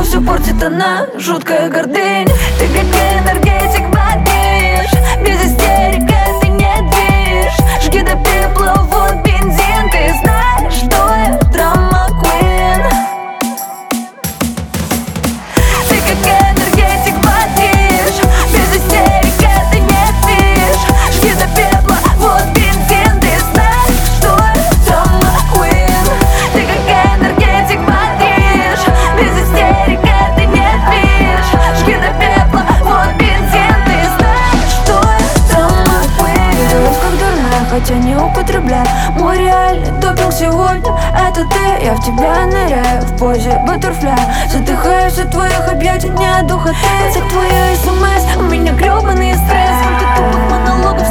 но все портит она, жуткая гордынь. Ты как энергетик бодишь, без истерик это не движ. Жги до пепла, вот бензин, ты знаешь, что я драма queen. Ты как энергетик бодишь, без истерик это не движ. Жги до пепла, вот бензин, ты знаешь, что я драма queen. Ты как энергетик бодишь, без истерик это не движ. Жги до пепла, вот бензин, ты знаешь, что я драма queen. Делаюсь как дурная, хотя не употребляю. Мой реальный допинг сегодня это ты. Я в тебя ныряю в позе баттерфляя. Задыхаюсь от твоих объятий, не от духоты. Это твои смс, у меня гребаный стресс. Сколько тупых монологов